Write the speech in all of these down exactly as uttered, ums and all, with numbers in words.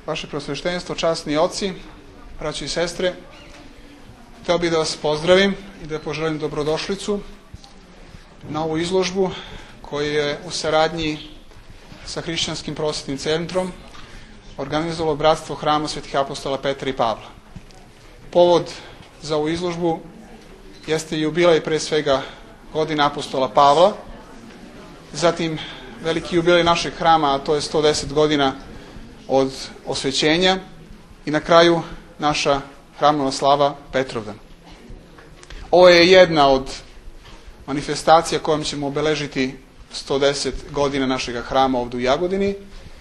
vaše preosveštenstvo, časni oci, braći i sestre, hteo bih da vas pozdravim i da poželim dobrodošlicu na ovu izložbu koju je u saradnji sa Hrišćanskim prosvetnim centrom organizovalo Bratstvo Hrama Svetih apostola Petra i Pavla. Povod za ovu izložbu jeste jubilej pre svega godina apostola Pavla, zatim veliki jubilej našeg hrama, a to je sto deset godina od osvećenja i na kraju naša hramova slava Petrovdan. Ovo je jedna od manifestacija kojom ćemo obeležiti sto deset godina našeg hrama ovdje u Jagodini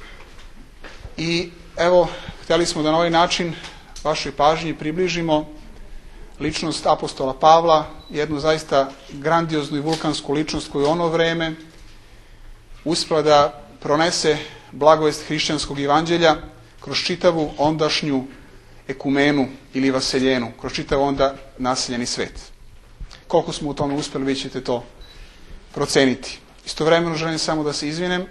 i evo, htjeli smo da na ovaj način vašoj pažnji približimo ličnost apostola Pavla, jednu zaista grandioznu i vulkansku ličnost koju ono vreme uspela da pronese blagovest hrišćanskog evanđelja kroz čitavu ondašnju ekumenu ili vaseljenu, kroz čitav onda naseljeni svet. Koliko smo u tome uspeli, vi ćete to proceniti. Istovremeno želim samo da se izvinem e,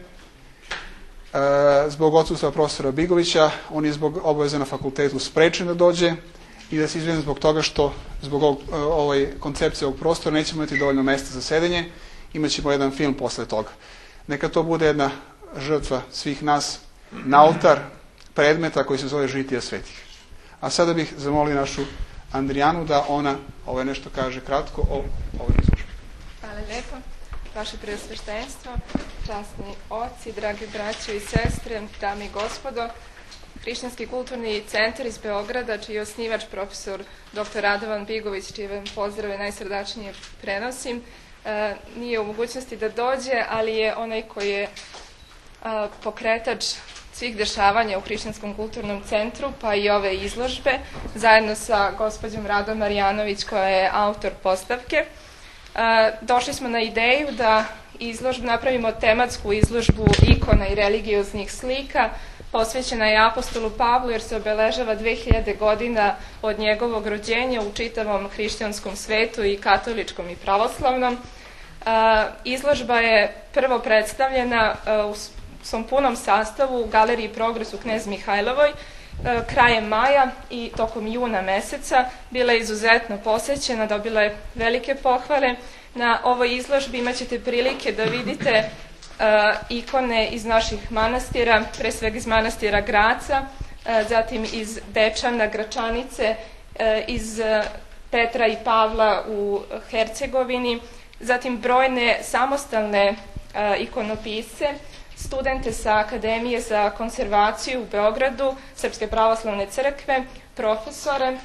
zbog odsustva profesora Bigovića, on je zbog obaveze na fakultetu sprečen da dođe i da se izvinem zbog toga što zbog ovog, ovoj koncepcije ovog prostora nećemo imati dovoljno mesta za sedenje, imat ćemo jedan film posle toga. Neka to bude jedna žrtva svih nas na oltar predmeta koji se zove Žitija svetih. A sada bih zamolio našu Andrijanu da ona ovo nešto kaže kratko o ovoj izložbi. Hvala lijepo. Vaše preosveštenstvo, časni oci, dragi braćo i sestre, dame i gospodo, Hrišćanski kulturni centar iz Beograda, čiji je osnivač profesor doktor Radovan Bigović, čije vam pozdrave najsrdačnije prenosim, nije u mogućnosti da dođe, ali je onaj koji je pokretač svih dešavanja u Hrišćanskom kulturnom centru, pa i ove izložbe, zajedno sa gospođom Radom Marjanović, koja je autor postavke. Došli smo na ideju da izložbu, napravimo tematsku izložbu ikona i religioznih slika, posvećena je apostolu Pavlu, jer se obeležava dve hiljade godina od njegovog rođenja u čitavom hrišćanskom svetu, i katoličkom i pravoslavnom. Izložba je prvo predstavljena u svom punom sastavu u Galeriji Progres u Knez Mihajlovoj krajem maja i tokom juna meseca. Bila je izuzetno posećena, dobila je velike pohvale. Na ovoj izložbi imat ćete prilike da vidite ikone iz naših manastira, pre svega iz manastira Graca, zatim iz Dečana, Gračanice, iz Petra i Pavla u Hercegovini, zatim brojne samostalne ikonopisce, studente sa Akademije za konzervaciju u Beogradu, Srpske pravoslavne crkve, profesore.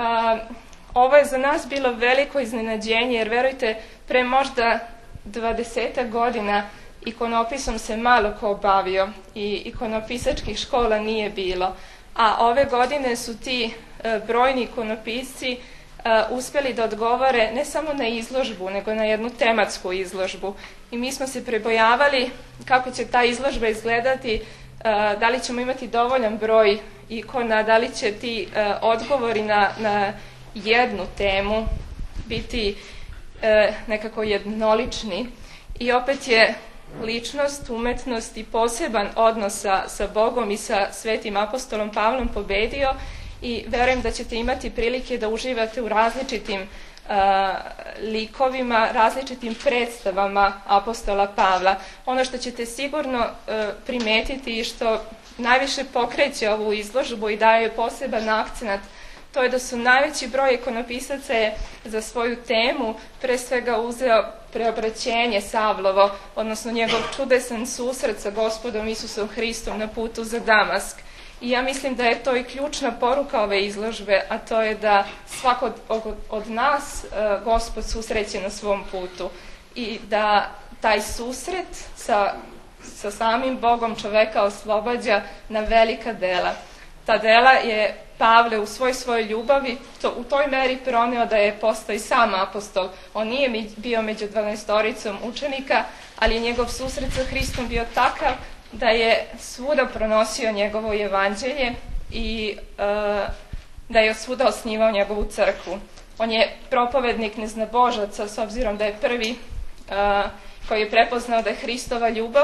Ovo je za nas bilo veliko iznenađenje, jer verujte, pre možda dvadesetak godina ikonopisom se malo ko bavio i ikonopisačkih škola nije bilo, a ove godine su ti brojni ikonopisci uspjeli da odgovore ne samo na izložbu, nego na jednu tematsku izložbu. I mi smo se prebojavali kako će ta izložba izgledati, da li ćemo imati dovoljan broj ikona, da li će ti odgovori na, na jednu temu biti nekako jednolični. I opet je ličnost, umetnost i poseban odnos sa, sa Bogom i sa svetim apostolom Pavlom pobedio, i verujem da ćete imati prilike da uživate u različitim uh, likovima, različitim predstavama apostola Pavla. Ono što ćete sigurno uh, primetiti i što najviše pokreće ovu izložbu i daje poseban akcenat, to je da su najveći broj ikonopisaca je za svoju temu pre svega uzeo preobraćenje Savlovo, odnosno njegov čudesan susret sa Gospodom Isusom Hristom na putu za Damask. I ja mislim da je to i ključna poruka ove izložbe, a to je da svako od, od nas uh, Gospod susreće na svom putu i da taj susret sa, sa samim Bogom čoveka oslobađa na velika dela. Ta dela je Pavle u svoj svojoj ljubavi to, u toj meri proneo da je postao i sam apostol. On nije bio među dvanaestoricom učenika, ali je njegov susret sa Hristom bio takav da je svuda pronosio njegovo evanđelje i uh, da je svuda osnivao njegovu crkvu. On je propovednik neznabožaca, s obzirom da je prvi uh, koji je prepoznao da je Hristova ljubav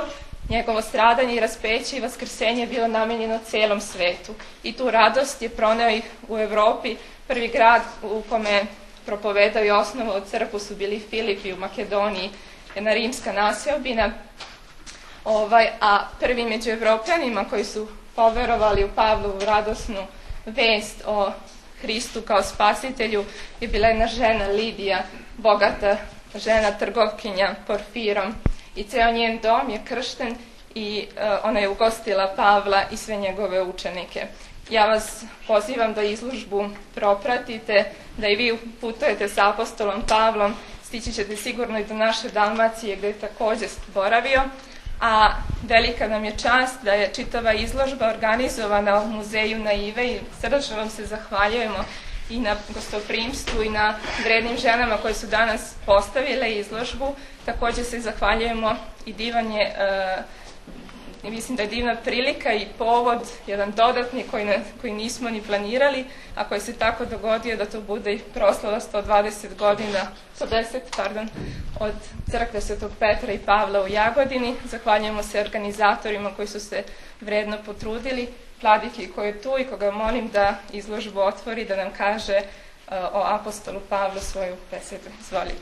Njegovo stradanje i raspeće i vaskrsenje je bilo namenjeno celom svetu. I tu radost je proneo i u Evropi. Prvi grad u kome propovedao i osnovao crkvu su bili Filipi u Makedoniji, jedna rimska naseobina. Ovaj, a prvi među Evropljanima koji su poverovali u Pavlovu radosnu vest o Hristu kao spasitelju je bila jedna žena Lidija, bogata žena trgovkinja Porfirom. I ceo njen dom je kršten i uh, ona je ugostila Pavla i sve njegove učenike. Ja vas pozivam da izložbu propratite, da i vi putujete sa apostolom Pavlom, stići ćete sigurno i do naše Dalmacije gde je takođe boravio, a velika nam je čast da je čitava izložba organizovana u muzeju Naive i srdačno vam se zahvaljujemo i na gostoprimstvu i na vrednim ženama koje su danas postavile izložbu. Takođe se zahvaljujemo i divan je, uh, mislim da je divna prilika i povod, jedan dodatni koji, ne, koji nismo ni planirali, a koji se tako dogodio da to bude i proslava sto dvadeset godina, sto deset, pardon, od crkve Svetog Petra i Pavla u Jagodini. Zahvaljujemo se organizatorima koji su se vredno potrudili, Vladiki koji je tu i koga molim da izložbu otvori, da nam kaže uh, o apostolu Pavlu svoju besedu. Izvolite.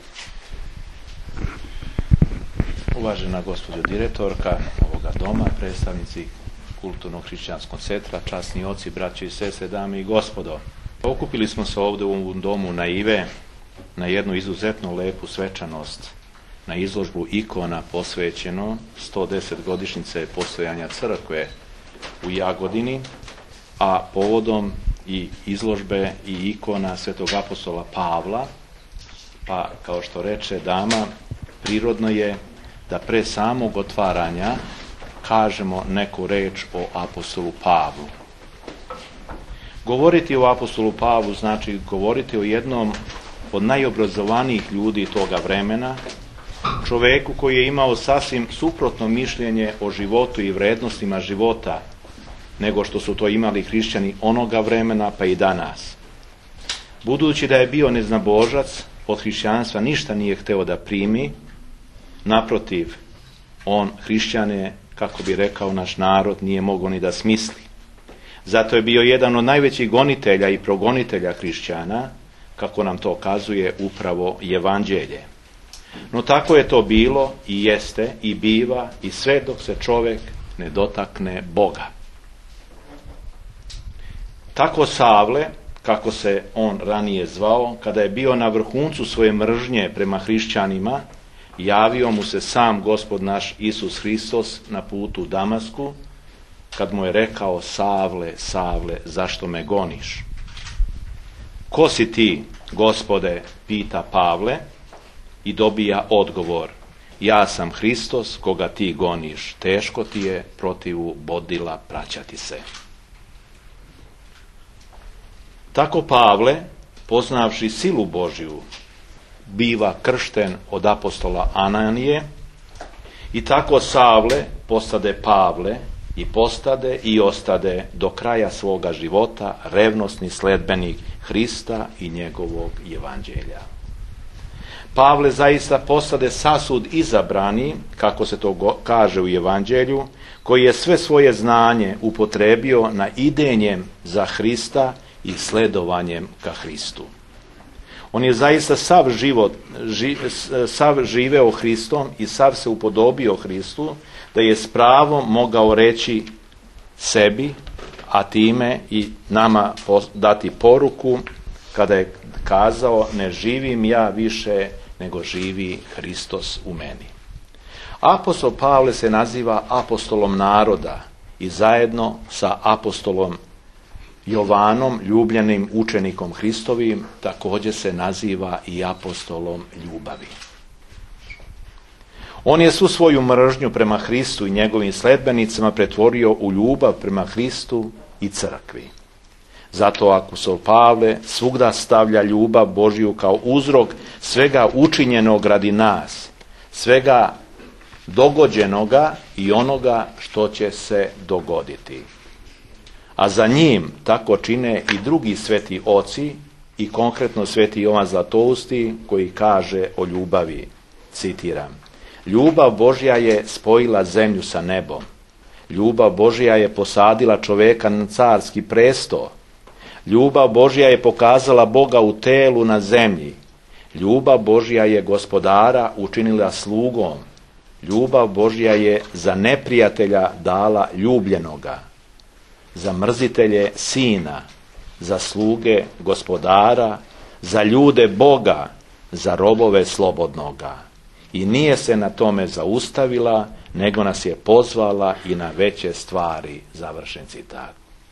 Uvažena gospođo direktorka ovoga doma, predstavnici Kulturnog hrišćanskog centra, časni oci, braće i sestre, dame i gospodo. Okupili smo se ovde u ovom domu Naive na jednu izuzetno lepu svečanost, na izložbu ikona posvećeno sto deset godišnjice postojanja crkve u Jagodini, a povodom i izložbe i ikona svetog apostola Pavla, pa kao što reče dama, prirodno je da pre samog otvaranja kažemo neku reč o apostolu Pavlu. Govoriti o apostolu Pavlu znači govoriti o jednom od najobrazovanijih ljudi toga vremena, čoveku koji je imao sasvim suprotno mišljenje o životu i vrednostima života nego što su to imali hrišćani onoga vremena pa i danas. Budući da je bio neznabožac, od hrišćanstva ništa nije hteo da primi, naprotiv, on hrišćane, kako bi rekao naš narod, nije mogao ni da smisli. Zato je bio jedan od najvećih gonitelja i progonitelja hrišćana, kako nam to kazuje upravo Evanđelje. No tako je to bilo i jeste i biva i sve dok se čovek ne dotakne Boga. Tako Savle, kako se on ranije zvao, kada je bio na vrhuncu svoje mržnje prema hrišćanima, javio mu se sam Gospod naš Isus Hristos na putu u Damasku, kad mu je rekao: Savle, Savle, zašto me goniš? Ko si ti, Gospode, pita Pavle i dobija odgovor: ja sam Hristos koga ti goniš, teško ti je protivu bodila praćati se. Tako Pavle, poznavši silu Božju, biva kršten od apostola Ananije i tako Savle postade Pavle i postade i ostade do kraja svoga života revnosni sledbenik Hrista i njegovog Evanđelja. Pavle zaista postade sasud izabrani, kako se to kaže u Evanđelju, koji je sve svoje znanje upotrebio na idenjem za Hrista i sledovanjem ka Hristu. On je zaista sav život, ži, sav živeo Hristom i sav se upodobio Hristu, da je s pravom mogao reći sebi, a time i nama dati poruku, kada je kazao: ne živim ja više, nego živi Hristos u meni. Apostol Pavle se naziva apostolom naroda i zajedno sa apostolom Jovanom, ljubljenim učenikom Hristovim, također se naziva i apostolom ljubavi. On je svu svoju mržnju prema Hristu i njegovim sledbenicama pretvorio u ljubav prema Hristu i crkvi. Zato apostol Pavle svugda stavlja ljubav Božju kao uzrok svega učinjenog radi nas, svega dogođenoga i onoga što će se dogoditi. A za njim tako čine i drugi sveti oci i konkretno sveti Jovan Zlatousti, koji kaže o ljubavi, citiram: Ljubav Božja je spojila zemlju sa nebom. Ljubav Božja je posadila čoveka na carski presto. Ljubav Božja je pokazala Boga u telu na zemlji. Ljubav Božja je gospodara učinila slugom. Ljubav Božja je za neprijatelja dala ljubljenoga, za mrzitelje sina, za sluge gospodara, za ljude Boga, za robove slobodnoga. I nije se na tome zaustavila, nego nas je pozvala i na veće stvari. Završen citat.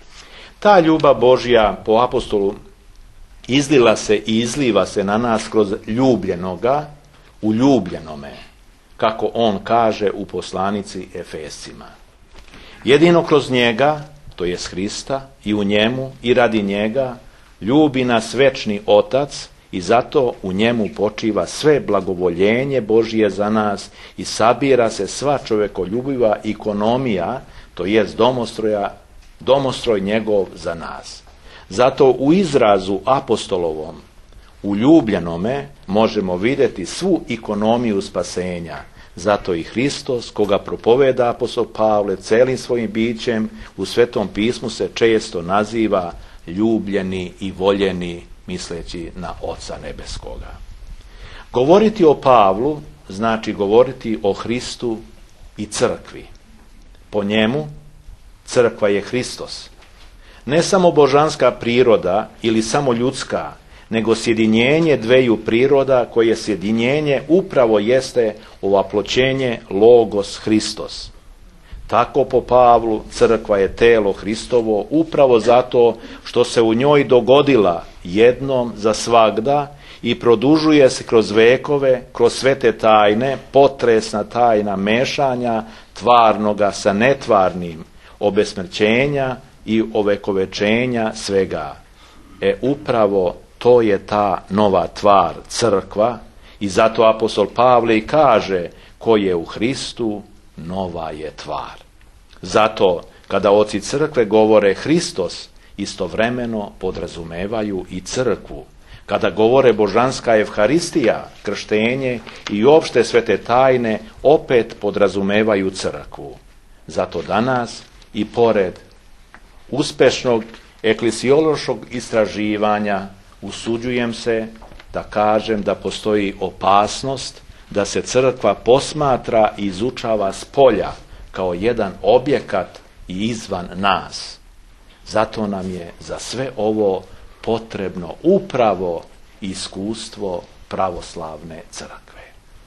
Ta ljubav Božja po apostolu izlila se i izliva se na nas kroz ljubljenoga u ljubljenome, kako on kaže u poslanici Efescima. Jedino kroz njega, to jest Hrista, i u njemu i radi njega, ljubi nas večni Otac i zato u njemu počiva sve blagovoljenje Božje za nas i sabira se sva čovekoljubiva ekonomija, to jest domostroja, domostroj njegov za nas. Zato u izrazu apostolovom, u ljubljenome, možemo vidjeti svu ekonomiju spasenja. Zato i Hristos, koga propoveda apostol Pavle celim svojim bićem, u Svetom pismu se često naziva ljubljeni i voljeni, misleći na Oca nebeskoga. Govoriti o Pavlu znači govoriti o Hristu i crkvi. Po njemu crkva je Hristos. Ne samo božanska priroda ili samo ljudska, nego sjedinjenje dveju priroda koje sjedinjenje upravo jeste ovaploćenje Logos Hristos. Tako po Pavlu crkva je telo Hristovo upravo zato što se u njoj dogodila jednom za svagda i produžuje se kroz vekove, kroz svete tajne, potresna tajna mešanja tvarnoga sa netvarnim, obesmrćenja i ovekovečenja svega. E upravo to je ta nova tvar, crkva, i zato apostol Pavle i kaže ko je u Hristu, nova je tvar. Zato kada oci crkve govore Hristos, istovremeno podrazumevaju i crkvu. Kada govore božanska evharistija, krštenje i opšte svete tajne, opet podrazumevaju crkvu. Zato danas i pored uspešnog eklesiološkog istraživanja usuđujem se da kažem da postoji opasnost da se crkva posmatra i izučava s polja kao jedan objekat i izvan nas. Zato nam je za sve ovo potrebno upravo iskustvo pravoslavne crkve.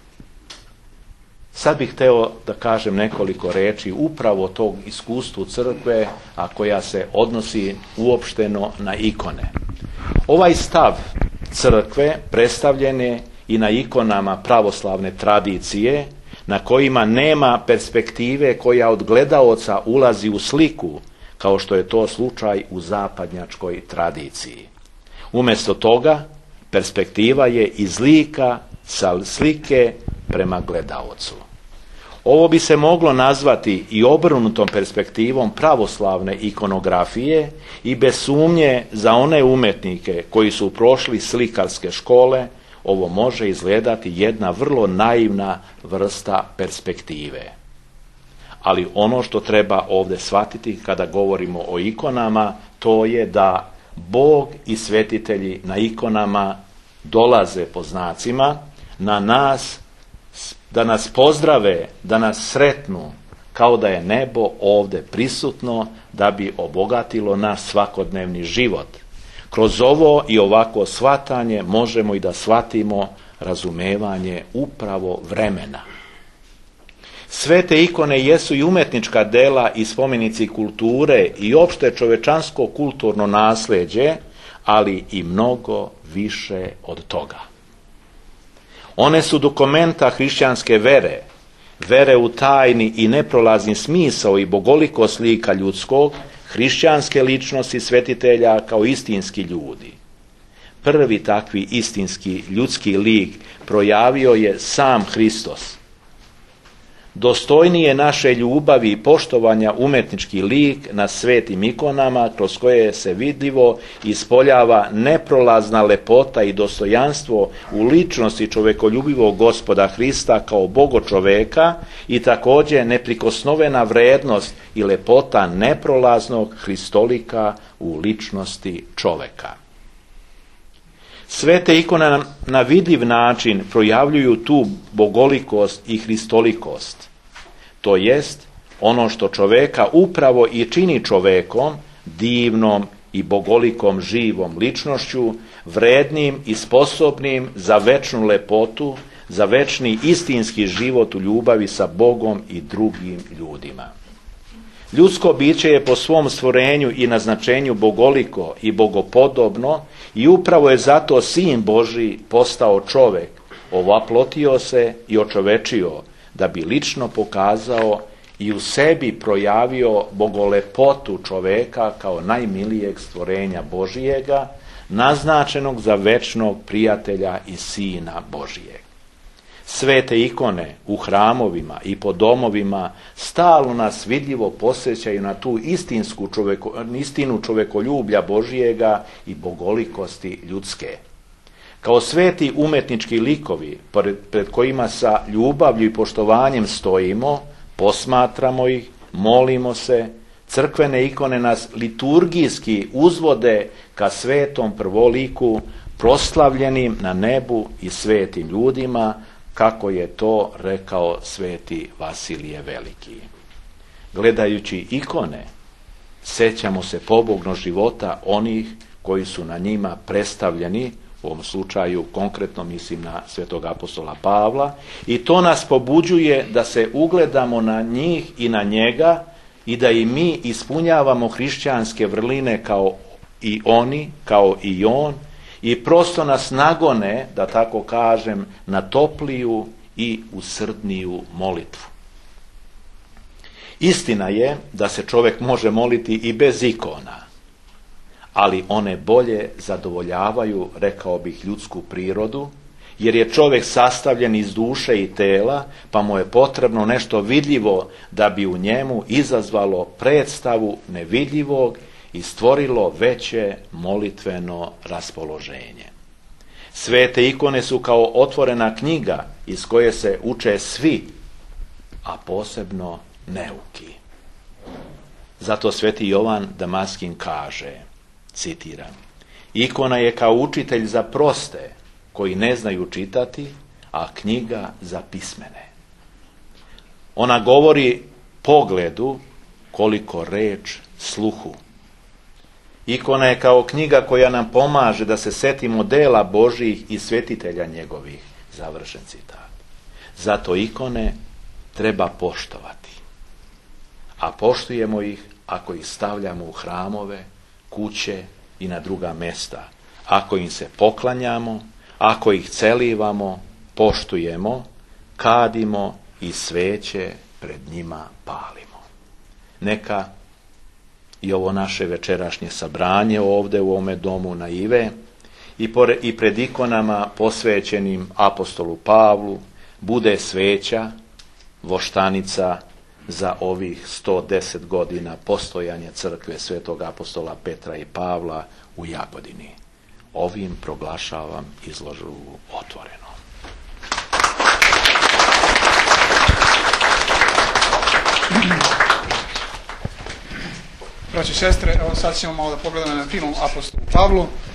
Sad bih hteo da kažem nekoliko reči upravo tog iskustvu crkve, a koja se odnosi uopšteno na ikone. Ovaj stav crkve predstavljen je i na ikonama pravoslavne tradicije, na kojima nema perspektive koja od gledaoca ulazi u sliku, kao što je to slučaj u zapadnjačkoj tradiciji. Umjesto toga, perspektiva je iz lika sa slike prema gledaocu. Ovo bi se moglo nazvati i obrnutom perspektivom pravoslavne ikonografije i bez sumnje za one umetnike koji su prošli slikarske škole, ovo može izgledati jedna vrlo naivna vrsta perspektive. Ali ono što treba ovdje shvatiti kada govorimo o ikonama, to je da Bog i svetitelji na ikonama dolaze po znacima na nas, da nas pozdrave, da nas sretnu, kao da je nebo ovdje prisutno da bi obogatilo naš svakodnevni život. Kroz ovo i ovako shvatanje možemo i da shvatimo razumevanje upravo vremena. Sve te ikone jesu i umetnička dela i spomenici kulture i opšte čovečansko kulturno nasljeđe, ali i mnogo više od toga. One su dokumenta hrišćanske vere, vere u tajni i neprolazni smisao i bogoliko slika ljudskog, hrišćanske ličnosti svetitelja kao istinski ljudi. Prvi takvi istinski ljudski lik projavio je sam Hristos. dostojnije naše ljubavi i poštovanja umetnički lik na svetim ikonama kroz koje se vidljivo ispoljava neprolazna lepota i dostojanstvo u ličnosti čovekoljubivog Gospoda Hrista kao Bogo čoveka i također neprikosnovena vrednost i lepota neprolaznog Hristolika u ličnosti čoveka. Sve te ikone nam na vidljiv način projavljuju tu bogolikost i hristolikost. To jest ono što čoveka upravo i čini čovekom, divnom i bogolikom živom ličnošću, vrednim i sposobnim za večnu lepotu, za večni istinski život u ljubavi sa Bogom i drugim ljudima. Ljudsko biće je po svom stvorenju i naznačenju bogoliko i bogopodobno i upravo je zato Sin Božji postao čovek, ovaplotio se i očovečio, da bi lično pokazao i u sebi projavio bogolepotu čoveka kao najmilijeg stvorenja Božijega, naznačenog za večnog prijatelja i Sina Božijeg. Sve te ikone u hramovima i po domovima stalno nas vidljivo podsjećaju na tu istinsku čoveko, istinu čovekoljublja Božijega i bogolikosti ljudske. Kao sveti umetnički likovi pred, pred kojima sa ljubavlju i poštovanjem stojimo, posmatramo ih, molimo se, crkvene ikone nas liturgijski uzvode ka svetom prvoliku, proslavljenim na nebu i svetim ljudima, kako je to rekao sveti Vasilije Veliki. Gledajući ikone, sećamo se pobogno života onih koji su na njima predstavljeni, u ovom slučaju konkretno mislim na svetog apostola Pavla, i to nas pobuđuje da se ugledamo na njih i na njega i da i mi ispunjavamo hrišćanske vrline kao i oni, kao i on, i prosto nas nagone, da tako kažem, na topliju i usrdniju molitvu. Istina je da se čovjek može moliti i bez ikona, ali one bolje zadovoljavaju, rekao bih, ljudsku prirodu, jer je čovjek sastavljen iz duše i tela, pa mu je potrebno nešto vidljivo da bi u njemu izazvalo predstavu nevidljivog i stvorilo veće molitveno raspoloženje. Svete ikone su kao otvorena knjiga iz koje se uče svi, a posebno neuki. Zato sveti Jovan Damaskin kaže, citiram, ikona je kao učitelj za proste koji ne znaju čitati, a knjiga za pismene. Ona govori pogledu koliko reč sluhu. Ikona je kao knjiga koja nam pomaže da se setimo dela Božjih i svetitelja njegovih. Završen citat. Zato ikone treba poštovati. A poštujemo ih ako ih stavljamo u hramove, kuće i na druga mesta. Ako im se poklanjamo, ako ih celivamo, poštujemo, kadimo i sveće pred njima palimo. Neka i ovo naše večerašnje sabranje ovdje u ovome domu na Ive i, pore, i pred ikonama posvećenim apostolu Pavlu bude sveća, voštanica za ovih sto deset godina postojanja crkve svetog apostola Petra i Pavla u Jagodini. Ovim proglašavam izložbu otvoreno. Braći i sestre, evo sad ćemo malo da pogledamo na film apostolu Pavlu.